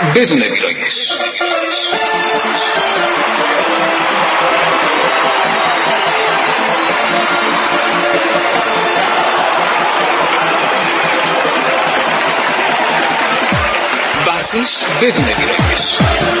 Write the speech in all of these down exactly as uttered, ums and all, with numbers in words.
بدون ویرایش. ورزش بدون ویرایش.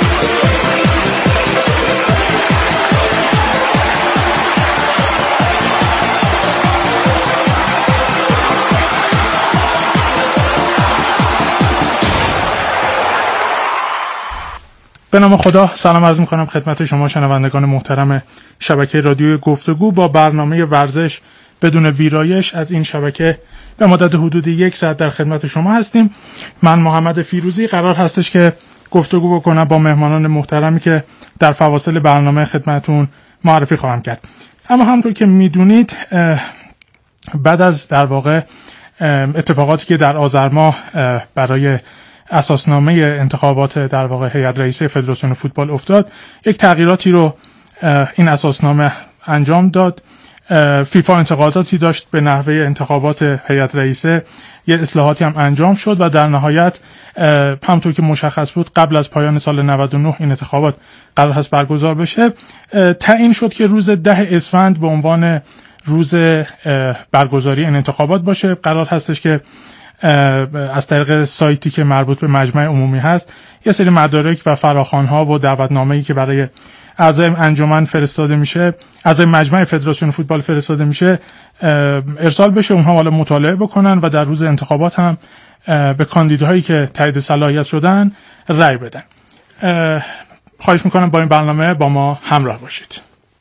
به نام خدا سلام عرض می‌کنم خدمت شما شنوندگان محترم شبکه رادیوی گفتگو با برنامه ورزش بدون ویرایش از این شبکه به مدت حدود یک ساعت در خدمت شما هستیم. من محمد فیروزی قرار هستش که گفتگو بکنم با مهمانان محترمی که در فواصل برنامه خدمتون معرفی خواهم کرد. اما همونطور که میدونید بعد از در واقع اتفاقاتی که در آذر ماه برای اساسنامه انتخابات در واقع هیئت رئیسه فدراسیون فوتبال افتاد، یک تغییراتی رو این اساسنامه انجام داد. فیفا انتقاداتی داشت به نحوه انتخابات هیئت رئیسه، یه اصلاحاتی هم انجام شد و در نهایت همونطور که مشخص بود قبل از پایان سال نود و نه این انتخابات قرار هست برگزار بشه. تعیین شد که روز ده اسفند به عنوان روز برگزاری این انتخابات باشه. قرار هستش که از طریق سایتی که مربوط به مجمع عمومی هست یه سری مدارک و فراخوان‌ها و دعوتنامه‌ای که برای اعضای انجمن فرستاده میشه، اعضای مجمع فدراسیون فوتبال فرستاده میشه، ارسال بشه، اونها حالا مطالعه بکنن و در روز انتخابات هم به کاندیداهایی که تایید صلاحیت شدن رأی بدن. خواهش میکنم با این برنامه با ما همراه باشید.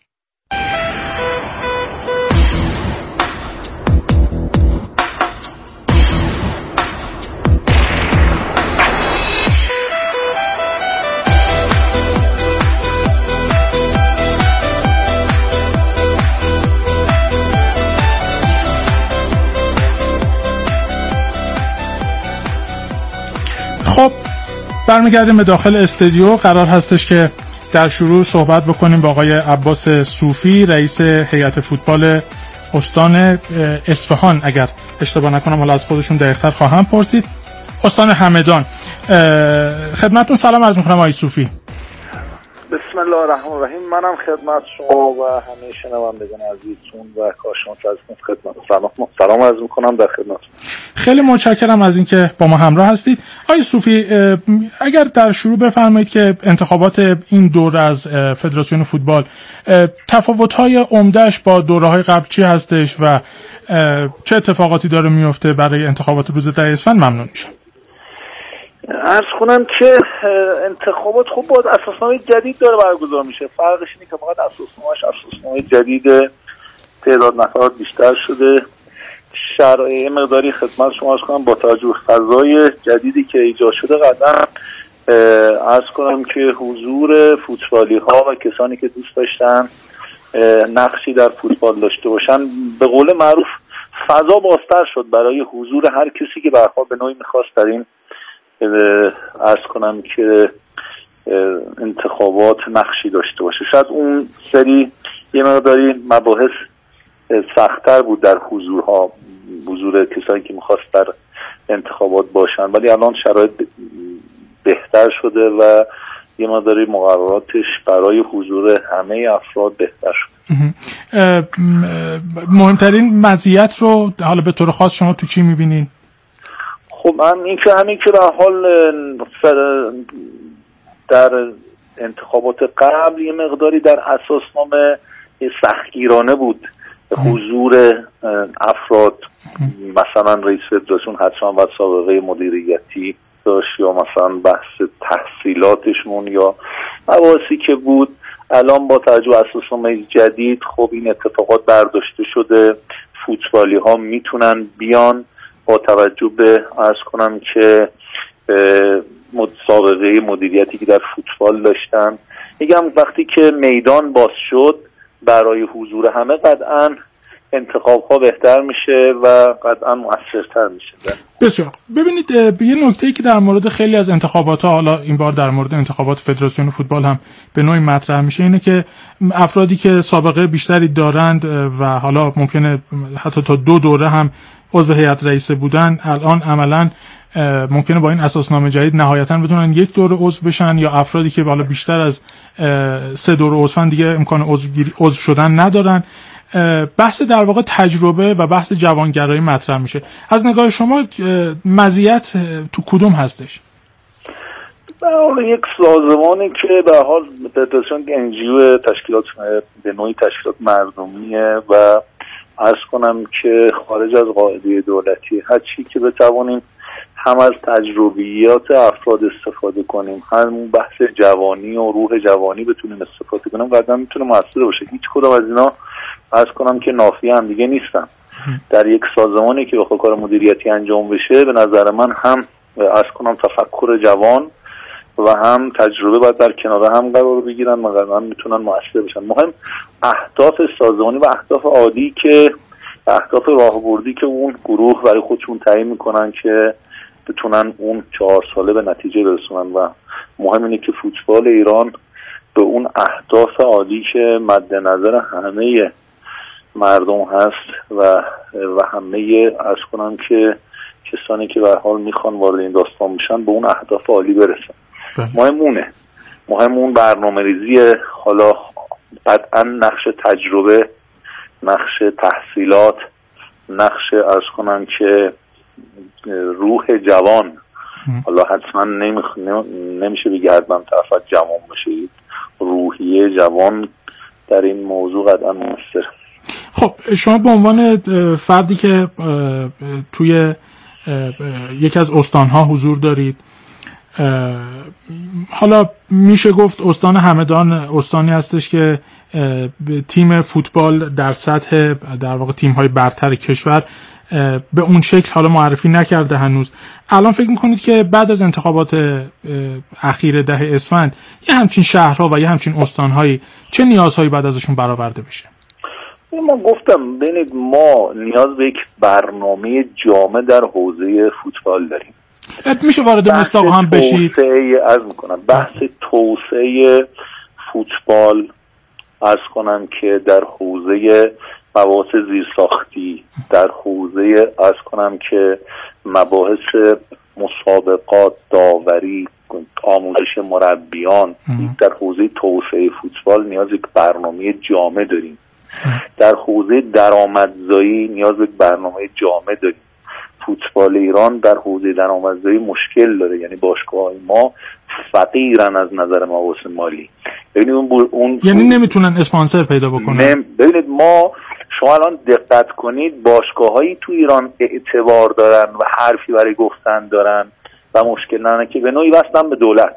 خب برمیگردیم به داخل استودیو. قرار هستش که در شروع صحبت بکنیم با آقای عباس صوفی، رئیس هیئت فوتبال استان اصفهان. اگر اشتباه نکنم حالا از خودشون دقیق‌تر خواهم پرسید. استان همدان. خدمتتون سلام عرض می‌کنم آقای صوفی. بسم الله الرحمن الرحیم. منم خدمت شما و همه شنوندگان عزیزتون و کارشناس عزیزتون خدمت سلام سلام عرض می‌کنم در خدمتتون. خیلی متشکرم از اینکه با ما همراه هستید. آقای صوفی، اگر در شروع بفرمایید که انتخابات این دوره از فدراسیون فوتبال تفاوت‌های عمده‌اش با دوره‌های قبل چی هستش و چه اتفاقاتی داره میفته برای انتخابات روز ده اسفند؟ ممنون میشم. عرض کنم که انتخابات خب باید اساسنامه جدید داره برگزار میشه. فرقش اینه که فقط اساسنامه‌اش اساسنامه جدید، تعداد نفرات بیشتر شده. شرایط مقداری خدمت شما عرض کنم با توجه به فضای جدیدی که ایجاد شده قطعا عرض کنم که حضور فوتبالی ها و کسانی که دوست داشتن نقشی در فوتبال داشته باشن به قول معروف فضا بازتر شد برای حضور هر کسی که به هر حال به نوعی میخواست در این عرض کنم که انتخابات نقشی داشته باشه. شاید اون سری یه مقداری مباحث سخت‌تر بود در حضورها، حضور کسانی که میخواست در انتخابات باشن، ولی الان شرایط بهتر شده و یه مقداری مقرراتش برای حضور همه افراد بهتر شده. مهمترین مزیت رو حالا به طور خاص شما تو چی میبینین؟ خب هم این که همین که به حال در انتخابات قبل یه مقداری در اساسنامه سختگیرانه بود حضور افراد، مثلا رئیس فدراسیون حتما باید سابقه مدیریتی داشت یا مثلا بحث تحصیلاتشون یا مباحثی که بود. الان با توجه به اساسنامه جدید خب این اتفاقات برداشته شده، فوتبالی ها میتونن بیان با توجه به عرض کنم که سابقه مدیریتی که در فوتبال داشتن. میگم وقتی که میدان باز شد برای حضور همه قطعاً انتخاب ها بهتر میشه و قطعاً مؤثرتر میشه. بسیار. ببینید یه نکته‌ای که در مورد خیلی از انتخابات ها، حالا این بار در مورد انتخابات فدراسیون فوتبال هم به نوعی مطرح میشه، اینه که افرادی که سابقه بیشتری دارند و حالا ممکنه حتی تا دو دوره هم عضو هیئت رئیسه بودن، الان عملاً ممکنه با این اساسنامه جدید نهایتاً بتونن یک دور عضو بشن، یا افرادی که بالا بیشتر از سه دور عضوان دیگه امکان عضوگیری عضو شدن ندارن. بحث در واقع تجربه و بحث جوانگرایی مطرح میشه. از نگاه شما مزیت تو کدوم هستش؟ به حال یک سازمانی که به حال فدراسیون انجیو تشکیلات به نوعی تشکیلات مردمیه و عرض کنم که خارج از قاعده دولتی، هر چی که بتوانیم هم از تجربیات افراد استفاده کنیم، هم بحث جوانی و روح جوانی بتونیم استفاده کنیم، قدم میتونه موثر باشه. هیچ کدوم از اینا عرض کنم که نافی هم دیگه نیستن. در یک سازمانی که بخواد کار مدیریتی انجام بشه، به نظر من هم عرض کنم تفکر جوان و هم تجربه باید در کنار هم قرار بگیرن و قدم میتونن موثر بشن. مهم اهداف سازمانی و اهداف عادی که اهداف راهبردی که اون گروه برای خودشون تعیین میکنن که بتونن اون چهار ساله به نتیجه برسونن. و مهم اینه که فوتبال ایران به اون اهداف عادی که مد نظر همه مردم هست و و همه عرض کنم که کسانی که به هر حال میخوان وارد این داستان بشن به اون اهداف عالی برسن. مهم اونه مهم اون برنامه ریزی، حالا قطعا نقش تجربه، نقش تحصیلات، نقش عرض کنم که روح جوان. حالا حتما نمیخ... نمیشه بگه حتما طرف جوان بشه، روحیه جوان در این موضوع قطعا موثر. خب شما به عنوان فردی که توی یکی از استانها حضور دارید، حالا میشه گفت استان همدان استانی هستش که تیم فوتبال در سطح در واقع تیم‌های برتر کشور به اون شکل حالا معرفی نکرده هنوز. الان فکر میکنید که بعد از انتخابات اخیر ده اسفند یه همچین شهرها و یه همچین استانهایی چه نیازهایی بعد ازشون برآورده بشه؟ ما گفتم ببینید، ما نیاز به یک برنامه جامع در حوزه فوتبال داریم. میشه وارد مصداق هم بشید؟ عرض میکنم بحث توسعه فوتبال، عرض کنم که در حوزه مباحث زیرساختی، در حوزه عرض کنم که مباحث مسابقات، داوری، آموزش مربیان، در حوزه توسعه فوتبال نیاز یک برنامه جامع داریم. در حوزه درآمدزایی نیاز به برنامه جامع داریم. فوتبال ایران در حوزه درآمدزایی مشکل داره، یعنی باشگاه‌های ما فقیرن از نظر مباحث مالی. ببینید اون, اون یعنی نمیتونن اسپانسر پیدا بکنن. ببینید ما شما الان دقت کنید، باشگاه‌هایی تو ایران اعتبار دارن و حرفی برای گفتن دارن و مشکل ندارن که به نوعی وصلن به دولت.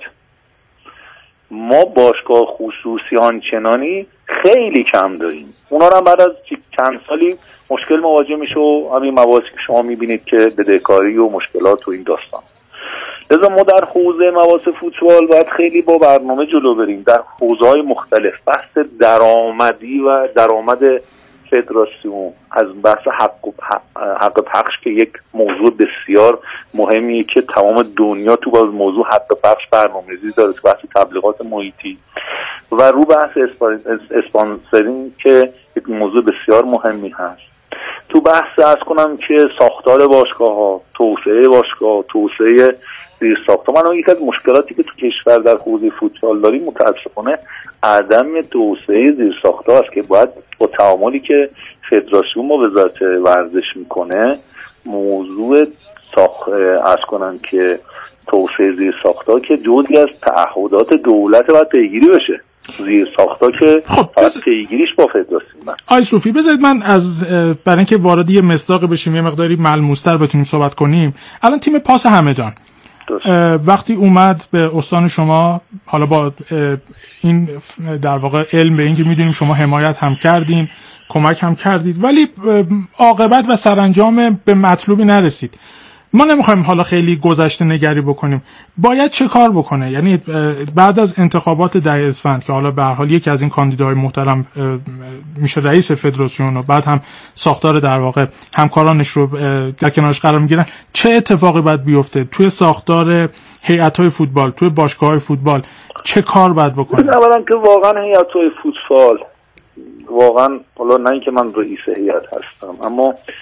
ما باشگاه خصوصی آنچنانی خیلی کم داریم. اونا هم بعد از چند سالی مشکل مواجه میشه و همین مواردی که شما میبینید که بدهکاری و مشکلات و این داستان. لذا ما در حوزه مباحث فوتبال باید خیلی با برنامه جلو بریم در حوزه‌های مختلف. بحث درآمدی و درآمد فدراسیون، از بحث حق حق پخش که یک موضوع بسیار مهمیه که تمام دنیا تو باز موضوع حق پخش برنامه‌ریزی داره، تو بحث تبلیغات محیطی و رو بحث اسپانسرینگ که یک موضوع بسیار مهمی هست. تو بحث از کنم که ساختار باشگاه‌ها، توسعه باشگاه، توسعه زیرساخت‌ها. من یک از مشکلاتی که تو کشور در حوزه فوتبال داریم متأسفانه عدم توسعه زیرساخت‌ها است که باید با تعاملی که فدراسیون با وزارت ورزش میکنه موضوع ساخت از کنن که توسعه زیرساخت‌ها که جزئی از تعهدات دولت باید پیگیری بشه. زیرساخت‌ها که خب بس... پیگیریش با فدراسیون. آی صوفی بذارید من از برای اینکه وارد یه مصداق بشیم، یه مقداری ملموس‌تر بتونیم صحبت کنیم. الان تیم پاس همدان وقتی اومد به استان شما، حالا با این در واقع علم به این که میدونیم شما حمایت هم کردین، کمک هم کردید، ولی عاقبت و سرانجام به مطلوبی نرسید. ما نمیخوایم حالا خیلی گذشته نگری بکنیم. باید چه کار بکنه؟ یعنی بعد از انتخابات ده اسفند که حالا به هر حال یکی از این کاندیداهای محترم میشه رئیس فدراسیون و بعد هم ساختار در واقع همکارانش رو در کنارش قرار میگیرن، چه اتفاقی باید بیفته توی ساختار هیئت‌های فوتبال، توی باشگاه‌های فوتبال؟ چه کار باید بکنه؟ اولا که واقعا هیئت‌های فوتبال، واقعا حالا نه اینکه من رئیس هیئت هستم، اما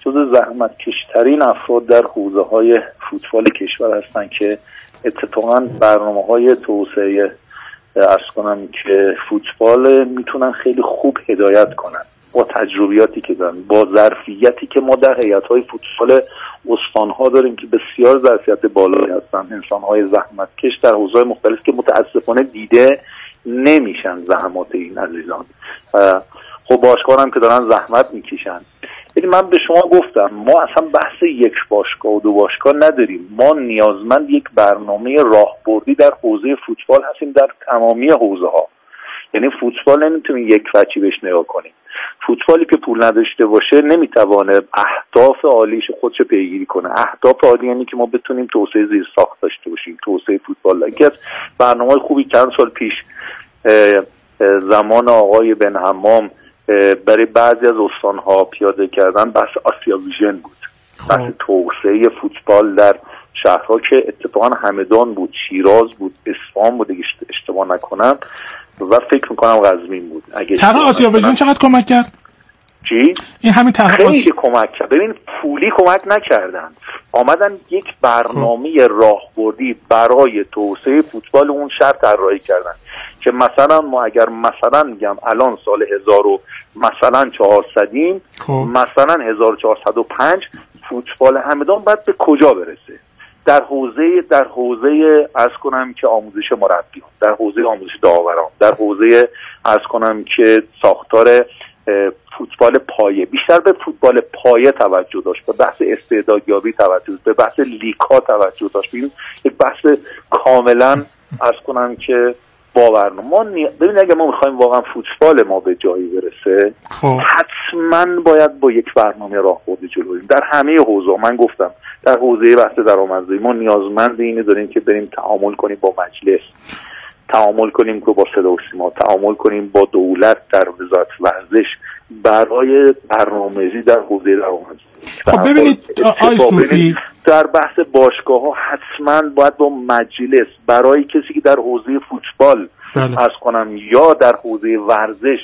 جز زحمتکشترین افراد در حوزه‌های فوتبال کشور هستن که اتفاقاً برنامه‌های توسعه عرض کنم که فوتبال میتونن خیلی خوب هدایت کنن با تجربیاتی که دارن، با ظرفیتی که ما در هیئت‌های فوتبال استان‌ها داریم که بسیار ظرفیت بالایی هستن، انسان‌های زحمتکش در حوزه‌های مختلف که متأسفانه دیده نمیشن زحمات این عزیزان. خب باشگاه هم که دارن زحمت میکشن. یعنی من به شما گفتم ما اصلا بحث یک باشگاه و دو باشگاه نداریم، ما نیازمند یک برنامه راهبردی در حوزه فوتبال هستیم، در تمامی حوزه ها. یعنی فوتبال نمیتونیم یک وجهی بهش نگاه کنیم. فوتبالی که پول نداشته باشه نمیتوانه اهداف عالیش خودش پیگیری کنه. اهداف عالی یعنی که ما بتونیم توسعه زیرساخت داشته باشیم، توسعه فوتبال. یکی از برنامه‌های خوبی چند سال پیش زمان آقای بن حمام برای بعضی از استان‌ها پیاده کردن بحث آسیا ویژن بود. بحث توسعه فوتبال در شهرها که اتفاقا همدان بود، شیراز بود، اصفهان بود اگه اشتباه نکنم و فکر میکنم قزوین بود. طرح آسیا ویژن چقدر کمک کرد؟ چی؟ این همین طرح خیلی آس... کمک کرد. ببین پولی کمک نکردن، آمدن یک برنامه راهبردی برای توسعه فوتبال اون شهر طراحی کردن که مثلا ما اگر مثلا میگم الان سال هزار و مثلا چهارصدیم، مثلا هزار و چهارصد و پنج فوتبال همدان باید به کجا برسه؟ در حوزه در حوزه عرض کنم که آموزش مربیان، در حوزه آموزش داوران، در حوزه عرض کنم که ساختار فوتبال پایه، بیشتر به فوتبال پایه توجه داشت، به بحث استعدادیابی توجه داشت، به بحث لیگ‌ها توجه داشت. ببین یک بحث کاملا عرض کنم که باورنامه. ما نی... ببین اگه ما میخوایم واقعا فوتبال ما به جایی برسه خب. حتما باید با یک برنامه راهبردی جلو بریم در همه حوزه. من گفتم در حوزه بحث درآمدزایی ما نیازمند اینه داریم که بریم تعامل کنیم با مجلس، تعامل کنیم که با صدا و سیما، تعامل کنیم با دولت در وزارت ورزش برای برنامه‌ریزی در حوزه درآمدزایی. خب ببینید آقای صوفی در بحث باشگاه ها حتما باید با مجلس برای کسی که در حوزه فوتبال بله. عرض کنم یا در حوزه ورزش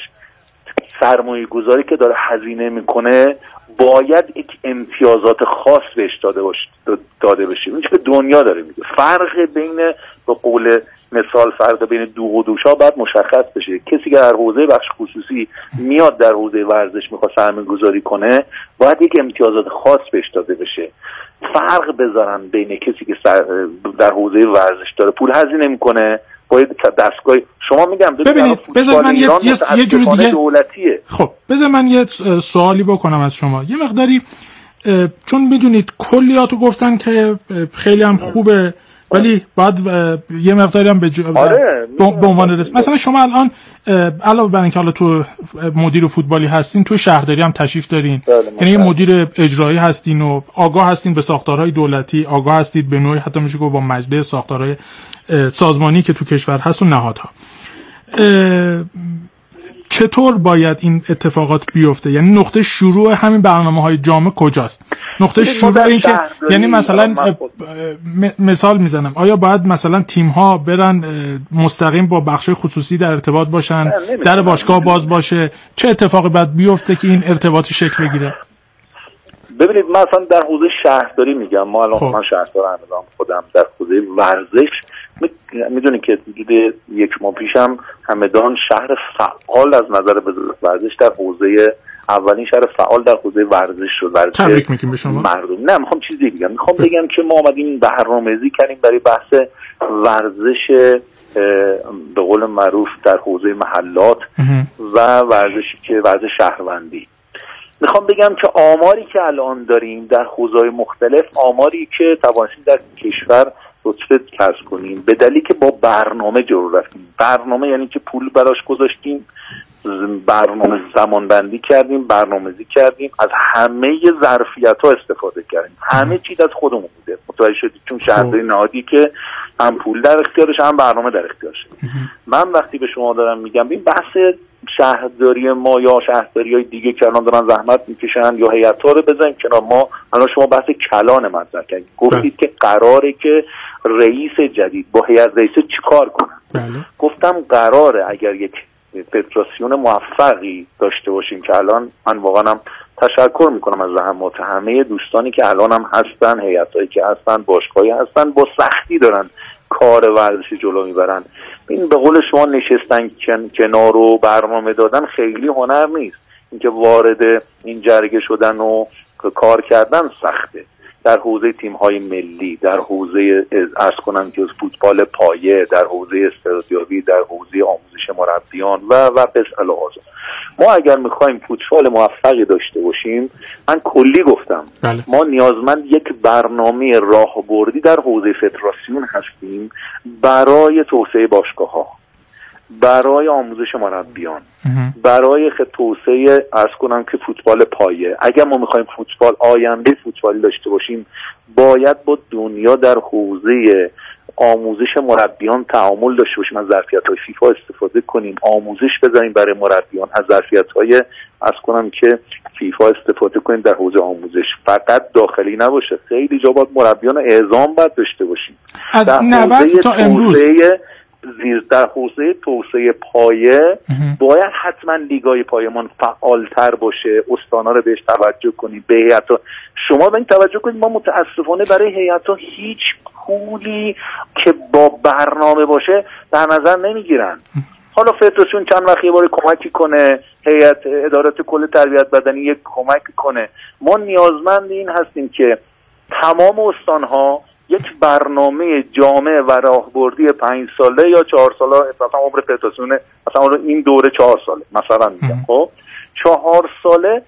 سرمایه گذاری که داره هزینه میکنه باید یک امتیازات خاص بهش داده باشه داده بشه. این که دنیا داره میگه فرق بین به قول مثال فرق بین دو و دوشا باید مشخص بشه. کسی که در حوزه بخش خصوصی میاد در حوزه ورزش میخواد سرمایه گذاری کنه باید یک امتیازات خاص بهش داده بشه. فرق بذارن بین کسی که در حوزه ورزش داره پول هزینه میکنه باید دستگاه شما میگم ببینید بذار من یه یه جوری دیگه دولتیه. خب بذار من یه سوالی بکنم از شما. یه مقداری چون میدونید کلیاتو گفتن که خیلی هم خوبه ولی بعد یه مقداری هم به جو... آره به عنوان رسم مثلا شما الان علاوه بر اینکه حالا تو مدیر فوتبالی هستین تو شهرداری هم تشریف دارین، یعنی مدیر اجرایی هستین و آگاه هستین به ساختارهای دولتی، آگاه هستید به نوعی حتی میشه گفت با مجلس ساختارهای سازمانی که تو کشور هست و نهادها. چطور باید این اتفاقات بیفته؟ یعنی نقطه شروع همین برنامه‌های جامع کجاست؟ نقطه شروع این که یعنی مثلا مثال میزنم آیا باید مثلا تیم‌ها برن مستقیم با بخش خصوصی در ارتباط باشن، در باشگاه باز باشه؟ چه اتفاقی باید بیفته که این ارتباطی شکل بگیره؟ ببینید من اصلا در حوزه شهرداری میگم، ما الان خب. من شهردار هستم خودم در حوزه ورزش میدونی که حدود یک ماه پیشم همدان شهر فعال از نظر ورزش در حوزه اولین شهر فعال در حوزه ورزش شد. ورزش تبریک میگیم به شما. مردم نه میخوام چیزی بگم، میخوام بگم که ما اومدیم برنامه‌ریزی کردیم برای بحث ورزش به قول معروف در حوزه محلات و ورزشی که ورزش شهروندی. میخوام بگم که آماری که الان داریم در حوزه‌های مختلف آماری که توانستیم در کشور رتبه کسب کنیم به دلیلی که با برنامه جلو رفتیم. برنامه یعنی که پول براش گذاشتیم، برنامه زمان بندی کردیم، برنامه‌ریزی کردیم، از همه ظرفیت‌ها استفاده کردیم، همه چیز از خودمون بوده. متوجه شدید؟ چون شهرداری نهادی که هم پول در اختیارش هم برنامه در اختیارشه. من وقتی به شما دارم میگم این بحث شهرداری ما یا شهرداری‌های دیگه که الان دارن زحمت میکشن یا هیئت‌ها رو بزنیم کنار، ما الان شما بحث کلان مطرح کردید، گفتید که قراره که رئیس جدید با هیئت رئیسه چیکار کنن. بله. گفتم قراره اگر یک فدراسیون موفقی داشته باشیم که الان من واقعا هم تشکر میکنم از زحمات همه دوستانی که الان هم هستن، هیئتایی که هستن، باشگاهی هستن، با سختی دارن کار ورزشی جلو میبرن. این به قول شما نشستن کنار و برنامه دادن خیلی هنر نیست. اینکه وارد این جرگه شدن و کار کردن سخته. در حوزه تیم‌های ملی، در حوزه عرض کنم که فوتبال پایه، در حوزه استعدادیابی، در حوزه آموزش مربیان و و بساله آزاد. ما اگر می‌خوایم فوتبال موفقی داشته باشیم، من کلی گفتم بله. ما نیازمند یک برنامه راهبردی در حوزه فدراسیون هستیم برای توسعه باشگاه‌ها، برای آموزش مربیان، برای توسعه عرض کنم که فوتبال پایه. اگر ما میخوایم فوتبال آینده فوتبالی داشته باشیم، باید با دنیا در حوزه آموزش مربیان تعامل داشته باشیم، از ظرفیت‌های فیفا استفاده کنیم، آموزش بزنیم برای مربیان، از ظرفیت‌های عرض کنم که فیفا استفاده کنیم در حوزه آموزش. فقط داخلی نباشه، خیلی جا باید مربیان اعزام باید داشته باشیم. از نود تا امروز زیر در حوزه توسعه پایه باید حتما لیگای پایمان فعالتر باشه، استانا رو بهش توجه کنید، به هیئت‌ها شما به این توجه کنید. ما متاسفانه برای هیئت‌ها هیچ پولی که با برنامه باشه در نظر نمیگیرن. حالا فدراسیون چند وقت یه بار کمکی کنه، هیئت ادارات کل تربیت بدنی یک کمک کنه. ما نیازمند این هستیم که تمام استان‌ها یک برنامه جامع و راهبردی پنج ساله یا چهار ساله، مثلا عمر فدراسیون مثلا این دوره چهار ساله مثلا میگم، خب چهار ساله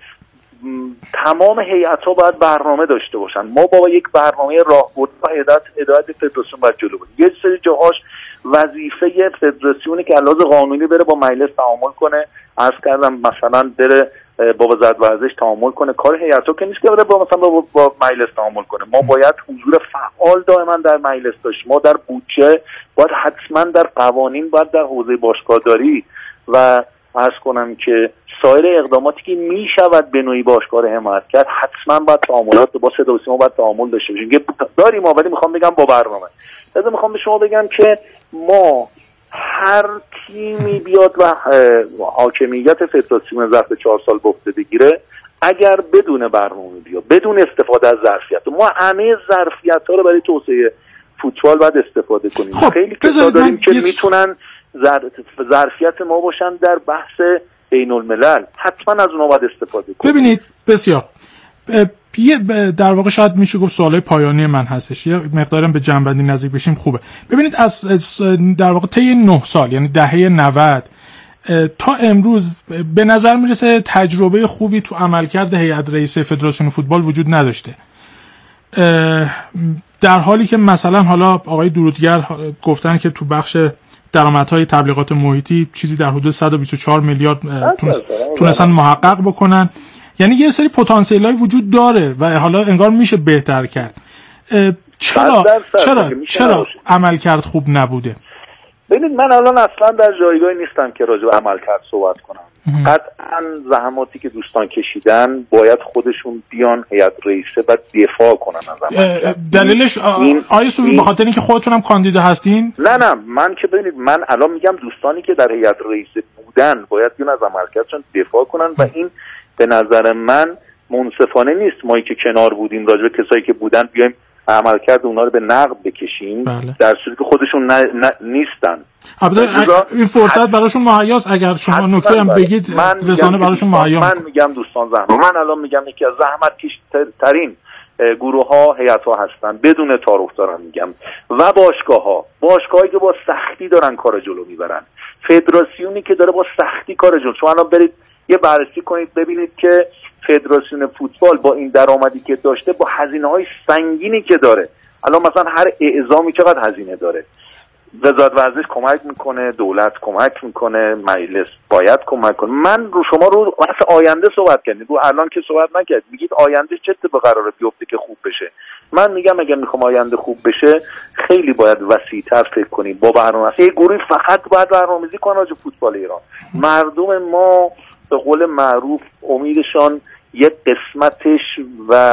تمام هیئت‌ها باید برنامه داشته باشن. ما با یک برنامه راهبردی و هدایت هدایت فدراسیون باید جلو بریم. یه سری جاهاش وظیفه فدراسیونی که علاوه قانونی بره با مجلس تعامل کنه، عرض کردم مثلا بره با وزارت ورزش تعامل کنه، کار هیئت‌ها که نیست که بره با مثلا با, با مجلس تعامل کنه. ما باید حضور فعال دائما در مجلس داشت. ما در بودجه باید حتما در قوانین، باید در حوزه باشگاهداری و عرض کنم که سایر اقداماتی که می شود به نوعی باشگاه رو حمایت کرد، حتما باید تعاملات با صدا و سیما باید تعامل داشته باشیم. داریم، ولی میخوام بگم با برنامه. لذا میخوام به شما بگم که ما هر تیمی بیاد و حاکمیت فدراسیون ظرف چهار سال به عهده بگیره، اگر بدون برنامه بیاد، بدون استفاده از ظرفیت، ما همه ظرفیت‌ها رو برای توسعه فوتبال باید استفاده کنیم. خب خیلی کسا داریم که میتونن ظرفیت ما باشن در بحث بین الملل، حتما از اونها باید استفاده کنیم. ببینید بسیار یه در واقع شاید میشه گفت سوالای پایانی من هستش، یه مقدارم به جنبندی نزدیک بشیم خوبه. ببینید از در واقع طی نه سال، یعنی دهه نود تا امروز به نظر میرسه تجربه خوبی تو عملکرد هیئت رئیسه فدراسیون فوتبال وجود نداشته، در حالی که مثلا حالا آقای درودگر گفتن که تو بخش درآمدهای تبلیغات محیطی چیزی در حدود صد و بیست و چهار میلیارد تونستن محقق بکنن. یعنی یه سری پتانسیل‌های وجود داره و حالا انگار میشه بهتر کرد. چرا چرا چرا عملکرد خوب نبوده؟ ببینید من الان اصلا در جایگاهی نیستم که راجع به عملکرد صحبت کنم. قطعاً زحماتی که دوستان کشیدن باید خودشون بیان هیئت رئیسه و دفاع کنن از عملکرد. دلیلش آیه صوفی به خاطر اینکه خودتونم کاندیدا هستین؟ نه نه من که ببینید من الان میگم دوستانی که در هیئت رئیسه بودن باید بیان از عملکردشون دفاع کنن و این به نظر من منصفانه نیست. ما که کنار بودیم راجع به کسایی که بودن بیایم عملکرد اونا رو به نقد بکشیم، بله. در صورتی که خودشون نه، نه، نیستن. البته این فرصت براشون مهیاست. اگر شما نکته هم بگید رسانه براشون مهیا. من میگم دوستان زحمت، من الان میگم یکی از زحمت کشترین گروه ها هیئت ها هستن، بدون تعارف دارم میگم، و باشگاه ها باشگاهایی که با سختی دارن کار جلو میبرن، فدراسیونی که داره با سختی کار جلو. شما الان برید یه بررسی کنید ببینید که فدراسیون فوتبال با این درآمدی که داشته، با هزینه‌های سنگینی که داره، الان مثلا هر اعزامی چقدر هزینه داره، وزارت ورزش کمک میکنه، دولت کمک میکنه، مجلس باید کمک کنه. من رو شما رو واسه آینده صحبت کردید، رو الان که صحبت نکردید. میگید آینده چه اتفاقی قراره بیفته که خوب بشه. من میگم اگه میخوام آینده خوب بشه خیلی باید وسیع‌تر فکر کنیم با برنامه. یه گروهی فقط باید برنامه‌ریزی کنه راجع فوتبال ایران. مردم ما به قول معروف امیدشان یک قسمتش و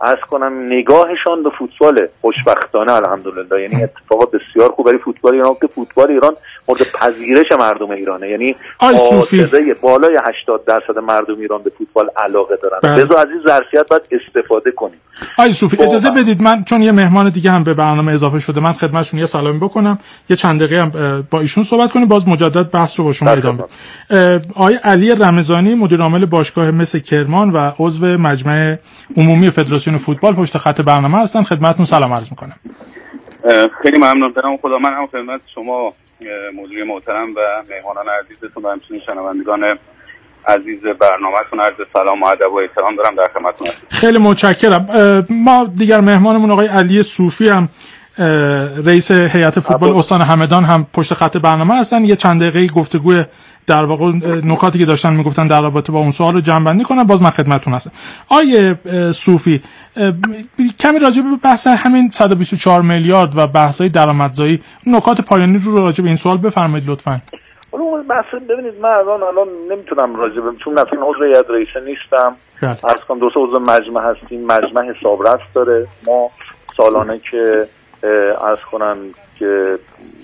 عرض کنم نگاهشان به فوتبال خوشبختانه الحمدلله، یعنی اتفاقات بسیار خوب برای فوتبال ایران که فوتبال ایران مورد پذیرش مردم ایرانه، یعنی حاصله بالای هشتاد درصد مردم ایران به فوتبال علاقه دارن. لذا از این ظرفیت باید استفاده کنیم. آقای صوفی اجازه بدید من چون یه مهمان دیگه هم به برنامه اضافه شده من خدمتشون یه سلامی بکنم، یه چند دقیقه هم با ایشون صحبت کنیم، باز مجدد بحث رو با شما ادامه بدیم. آقای علی رمضانی مدیر عامل باشگاه مس کرمان و عضو مجمع عمومی فدراسیون فوتبال پشت خط برنامه هستن، خدمتتون سلام عرض میکنم. خیلی ممنون. برام خدا من هم خدمت شما مدیر محترم و مهمانان عزیزتون و همچنین شنوندگان عزیز برنامه‌تون عرض سلام و ادب و احترام دارم در خدمتتون هستم. خیلی متشکرم. ما دیگر مهمانمون آقای علی صوفی هم رئیس هیئت فوتبال استان همدان هم پشت خط برنامه هستن. یه چند دقیقه گفتگو در واقع نکاتی که داشتن میگفتن در رابطه با اون سوال رو جمع‌بندی کنم، باز من خدمتتون هستم. آقای صوفی کمی راجع به بحث همین صد و بیست و چهار میلیارد و بحث‌های درآمدزایی نکات پایانی رو راجع به این سوال بفرمایید لطفاً. اون بحث ببینید من الان الان نمیتونم راجع به چون مثلا عضو هیئت رئیسه نیستم. عرض کنم دو سه عضو مجمع هستیم، مجمع حسابرس داره. ما سالانه که عرض کنم که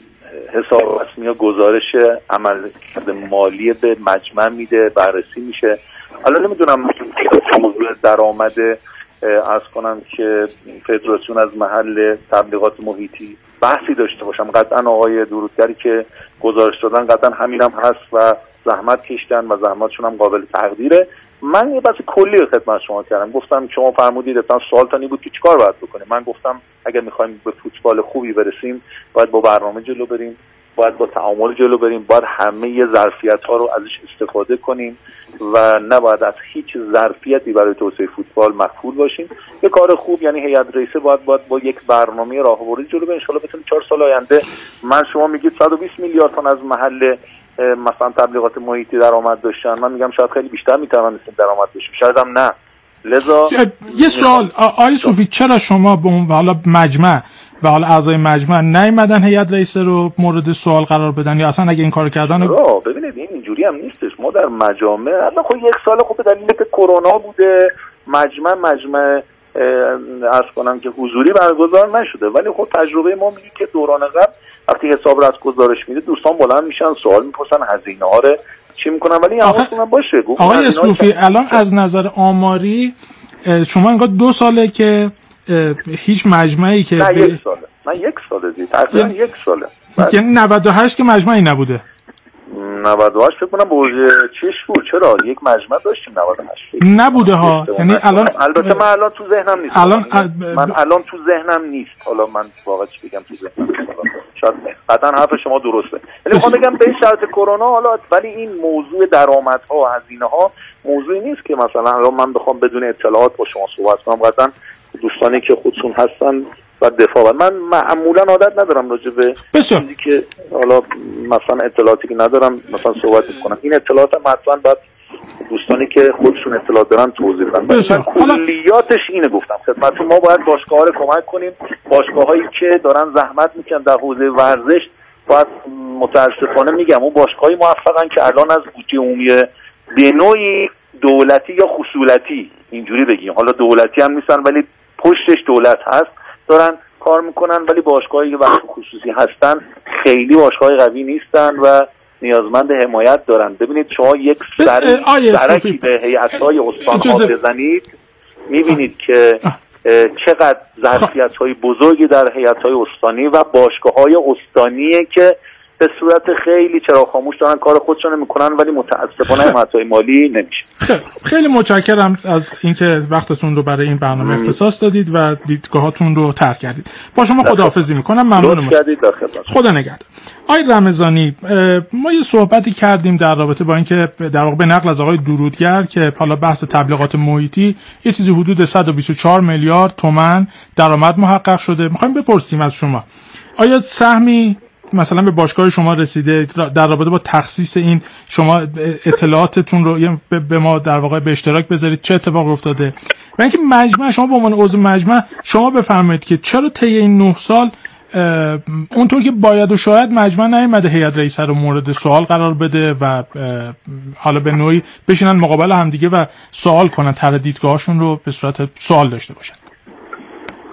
حساب رسمی یا گزارش عملکرد مالی به مجمع میده، بررسی میشه. حالا نمیدونم موضوع درآمد عرض کنم که فدراسیون از محل تبلیغات محیطی بحثی داشته باشم. قطعا آقای درودگری که گزارش دادن قطعا همین هم هست و زحمت کشیدن و زحمتشون هم قابل تقدیره. من یه بحث کلی خدمت شما کردم، گفتم شما فرمودید اصلا سوالتانی بود که چیکار باید بکنیم. من گفتم اگر میخوایم به فوتبال خوبی برسیم باید با برنامه جلو بریم، باید با تعامل جلو بریم، باید همه ظرفیت‌ها رو ازش استفاده کنیم و نباید از هیچ ظرفیتی برای توسعه فوتبال مغفول باشیم. یه کار خوب یعنی هیئت رئیسه باید باید با یک برنامه راهبردی جلو بریم. ان شاءالله بتونیم چهار سال آینده من شما میگید صد و بیست میلیارد تومان از محل مثلا تبلیغات محیطی درآمد داشتن، من میگم شاید خیلی بیشتر میتونستیم درآمد داشتیم، شاید هم نه. لذا یه سوال آقای صوفی چرا شما به اون حالا مجمع و حالا اعضای مجمع نیومدن هیئت رئیسه رو مورد سوال قرار بدن یا اصلا اگه این کارو کردن رو ببینید این اینجوری هم نیستش. ما در مجامع الان خب یک سال خب به دلیل که کرونا بوده مجمع مجمع عرض کنم که حضوری برگزار نشده، ولی خب تجربه ما میگه که دوران قبل وقتی حساب رس گزارش میده دوستان بلند میشن سوال میپرسن هزینه ها رو چی میکنن، ولی حواستون باشه. آقای صوفی الان از نظر آماری شما انگار دو ساله که هیچ مجمعی که نه یک ساله من یک ساله دید تقریبا یک ساله یعنی نود و هشت که مجمعی نبوده. نود و هشت فکر کنم بوجه چش بود. چرا یک مجمع داشتیم نود و هشت نبوده ها، یعنی الان البته من الان تو ذهنم نیست الان من الان تو ذهنم نیست حالا من واقعا چی بگم تو ذهنم نیست، شاید قطعا حرف شما درسته. ولی میخوام بگم به شرط کرونا حالا ولی این موضوع درآمدها و هزینه‌ها موضوعی نیست که مثلا الان من بخوام بدون اطلاعات با شما صحبت کنم. قطعا دوستانی که خودشون هستن و دفاع من معمولا عادت ندارم راجع به چیزی که حالا مثلا اطلاعاتی که ندارم مثلا صحبت کنم. این اطلاعات هم حتما باید دوستانی که خودشون اطلاعات دارن توضیح بدن. من کلیاتش اینه گفتم خدمتتون ما باید باشگاه‌ها رو کمک کنیم. باشگاه‌هایی که دارن زحمت میکنن در حوزه ورزش باید متاسفانه میگم اون باشگاه‌های موفقن که الان از بودجه عمومی به نوعی دولتی یا خصولتی اینجوری بگیم، حالا دولتی هم نیستن ولی پشتش دولت هست دارن کار میکنن، ولی باشگاهایی که بخش خصوصی هستن خیلی باشگاه قوی نیستن و نیازمند حمایت دارن. ببینید شما یک سر سرکی به هیئت‌های استان‌ها بزنید میبینید که چقدر ظرفیت‌های بزرگی در هیئت‌های استانی و باشگاه‌های استانیه که به صورت خیلی چراغ خاموش دارن کار خودشون میکنن ولی متاسفانه حمایت‌های مالی نمیشه. خیلی خیلی متشکرم از اینکه وقتتون رو برای این برنامه اختصاص دادید و دیدگاهاتون رو طرح کردید. با شما خداحافظی میکنم. ممنونم. خدا نگهدار. آقای رمضانی ما یه صحبتی کردیم در رابطه با اینکه در واقع به نقل از آقای درودگر که حالا بحث تبلیغات محیطی یه چیزی حدود صد و بیست و چهار میلیارد تومان درآمد محقق شده. میخوایم بپرسیم از شما آیا سهمی مثلا به باشگاه شما رسیده در رابطه با تخصیص این، شما اطلاعاتتون رو به ما در واقع به اشتراک بذارید چه اتفاقی افتاده و اینکه مجمع شما به عنوان عضو مجمع شما بفرمایید که چرا طی این نه سال اونطور که باید و شاید مجمع نیامده هیئت رئیسه رو مورد سوال قرار بده و حالا به نوعی بشینن مقابل همدیگه و سوال کنن، طرح دیدگاهشون رو به صورت سوال داشته باشن.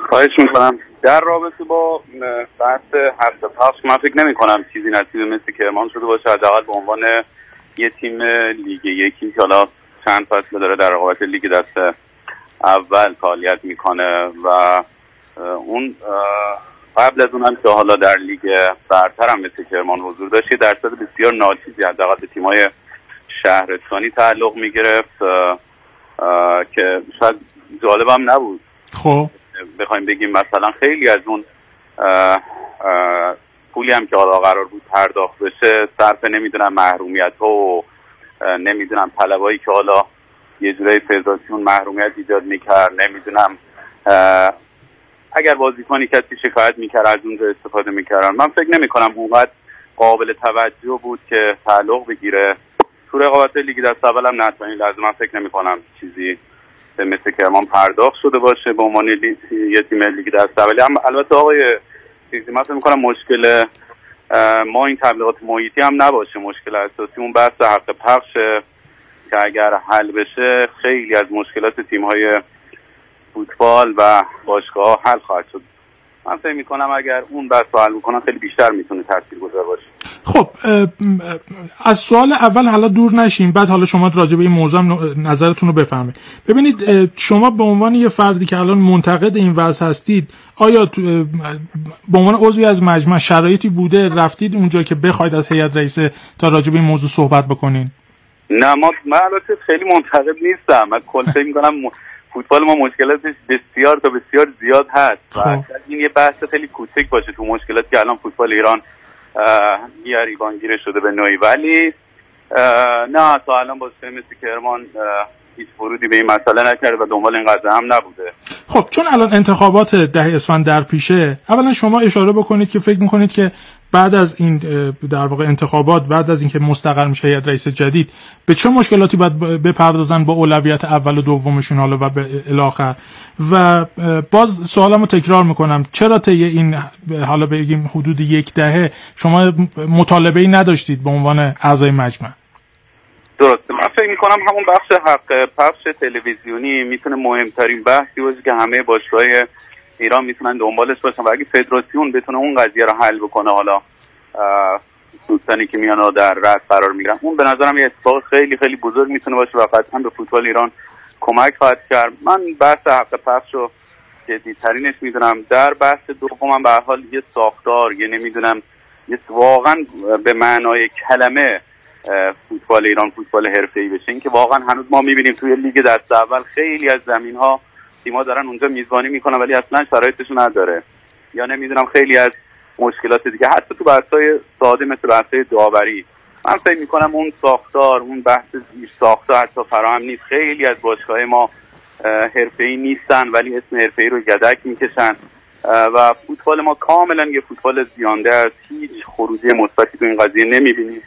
خواهش میکنم. در رابطه با بحث هفت پخش من فکر نمی کنم چیزی نصیب مثل کرمان شده باشه، حداقل به عنوان یه تیم لیگ یکی که حالا چند فصل داره در رقابت لیگ دست اول فعالیت میکنه و اون قبل از اونم که حالا در لیگ برتر هم مثل کرمان حضور داشت یه درصد بسیار ناچیزی حداقل به تیم‌های شهرستانی تعلق میگرفت که شاید جالبم نبود. خب بخوایم بگیم مثلا خیلی از اون اه اه پولی هم که حالا قرار بود پرداخت بشه صرف نمیدونم محرومیت ها و نمیدونم طلبایی که حالا یه جورای فدراسیون محرومیت ایجاد میکرد، نمیدونم اگر بازیکنی کسی شکایت میکرد از اونجا استفاده میکردن. من فکر نمی کنم اونقدر قابل توجه بود که تعلق بگیره تو رقابت لیگ دست اول هم. نه تا این لحظه من فکر نمی کنم چیزی به مثل کرمان پرداخت شده باشه به عنوان یه تیم لیگ دست اولی. هم البته آقای چیزی من فکر می‌کنم مشکل ما این تبلیغات محیطی هم نباشه، مشکل اساسی اون بحث حق پخش که اگر حل بشه خیلی از مشکلات تیم‌های فوتبال و باشگاه‌ها حل خواهد شد. من فکر می‌کنم اگر اون بحث رو حل بکنن خیلی بیشتر میتونه تاثیرگذار باشه. خب از سوال اول حالا دور نشیم، بعد حالا شما راجع به این موضوع نظرتون رو بفرمایید. ببینید شما به عنوان یه فردی که الان منتقد این وضع هستید، آیا به عنوان عضوی از مجمع شرایطی بوده رفتید اونجا که بخواید از هیئت رئیسه تا راجع به این موضوع صحبت بکنین؟ نه ما من البته خیلی منتقد نیستم. من کلا فکر می‌کنم فوتبال ما مشکلاتش بسیار تا بسیار زیاد هست و این یه بحث خیلی کوچک باشه تو مشکلاتی که الان فوتبال ایران گریبانگیر شده به نوعی، ولی نه تا الان بازیکن مثل کرمان هیچ ورودی به این مسئله نکرده و دنبال این قضیه هم نبوده. خب چون الان انتخابات ده اسفند در پیشه، اولا شما اشاره بکنید که فکر میکنید که بعد از این در واقع انتخابات، بعد از اینکه مستقر میشه هیئت رئیس جدید، به چه مشکلاتی باید بپردازن با اولویت اول و دومشون حالا و به الاخر؟ و باز سوالمو تکرار میکنم، چرا طی این حالا بگیم حدود یک دهه شما مطالبه‌ای نداشتید به عنوان اعضای مجمع؟ درسته. من فکر میکنم همون بخش حق پخش تلویزیونی میتونه مهمترین بحثی باشه که همه باشگاه‌های ایران میتونن دنبالش باشن و اگه فدراسیون بتونه اون قضیه رو حل بکنه، حالا دوستانی که میان در رأس قرار میگیرن، اون به نظرم یه اتفاق خیلی خیلی بزرگ میتونه باشه و قطعا به فوتبال ایران کمک خواهد کرد. من بحث حق پخش رو جدی‌ترینش میدونم. در بحث دومم به هر حال یه ساختار، یه نمیدونم یه واقعا به معنای کلمه فوتبال ایران فوتبال حرفه‌ای بشه. این که واقعا هنوز ما میبینیم توی لیگ دست اول خیلی از زمین‌ها تیم‌ها دارن اونجا میزبانی میکنن ولی اصلا شرایطش نداره، یا نمیدونم خیلی از مشکلات دیگه حتی تو بحث‌های ساده مثل بحث‌های داوری. من فکر میکنم اون ساختار، اون بحث زیر ساختار حتی فراهم نیست. خیلی از باشگاه‌های ما حرفه‌ای نیستن ولی اسم حرفه‌ای رو گدک میکشن و فوتبال ما کاملا یه فوتبال زیانده است. هیچ خروجی مثبتی تو این قضیه نمیبینیم.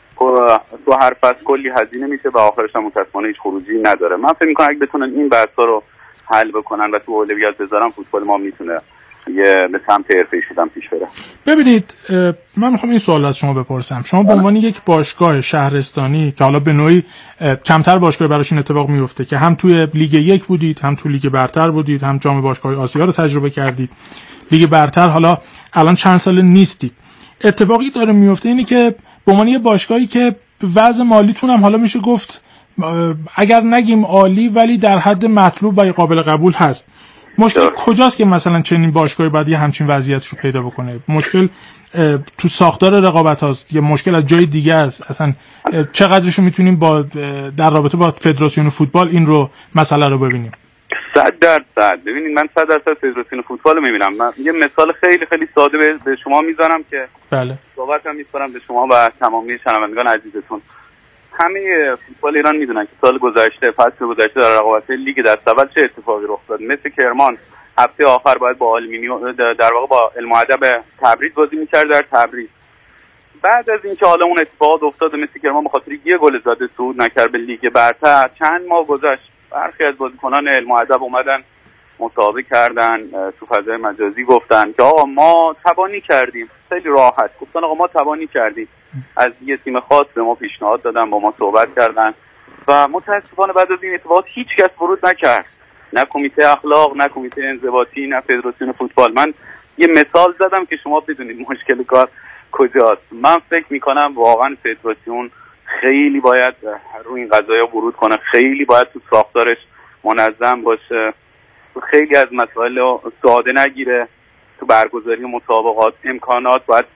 تو هر فصل کلی هزینه میشه و آخرش هم متأسفانه هیچ خروجی نداره. من فکر میکنم اگه بتونن این بحثا رو حل بکنن و تو اولویت بذارن، فوتبال ما میتونه یه به سمت حرفه‌ای شدن پیش بره. ببینید من میخوام این سوال از شما بپرسم. شما به عنوان یک باشگاه شهرستانی که حالا به نوعی کمتر باشگاه براش این اتفاق میفته که هم توی لیگ یک بودید، هم توی لیگ برتر بودید، هم جام باشگاه‌های آسیا رو تجربه کردید، لیگ برتر حالا الان چند سال نیستید، اتفاقی داره میفته اینه که به عنوان یه باشگاهی که وضع مالیتون هم حالا میشه گفت اگر نگیم عالی ولی در حد مطلوب و قابل قبول هست، مشکل کجاست که مثلا چنین باشگاهی باید یه همچین وضعیت رو پیدا بکنه؟ مشکل تو ساختار رقابت هاست یا مشکل از جای دیگه است؟ اصلا چقدرشو میتونیم با در رابطه با فدراسیون فوتبال این رو مسئله رو ببینیم؟ صد درصد. ببینید من صد درصد فدراسیون فوتبال رو میبینم. من یه مثال خیلی خیلی ساده به شما میذارم که بله صحبتم می‌کنم به شما و تمامی شنوندگان عزیزتون. همه فوتبال ایران میدونن که سال گذشته، فصل گذشته در رقابت لیگ دست اول چه اتفاقی رخ داد. مثل کرمان هفته آخر باید با آلومینیوم در واقع با المعدب تبریز بازی می‌کرد در تبریز. بعد از اینکه حالا اون اتفاق افتاد مثل کرمان به خاطر یه گل زده صعود نکرد به لیگ برتر، چند ماه گذشت برخی از بازیکنان المعدب اومدن مصاحبه کردن تو فضای مجازی، گفتن که آقا ما تبانی کردیم. خیلی راحت گفتن آقا ما تبانی کردیم. از یه تیم خاص به ما پیشنهاد دادن، با ما صحبت کردن و متاسفانه بعد از این اتفاقات هیچ کس ورود نکرد. نه کمیته اخلاق، نه کمیته انضباطی، نه فدراسیون فوتبال. من یه مثال زدم که شما بدونید مشکل کار کجاست. من فکر میکنم واقعا فدراسیون خیلی باید روی این قضايا ورود کنه، خیلی باید تو ساختارش منظم باشه، تو خیلی از مسائل ساده نگیره، تو برگزاری مسابقات امکانات باید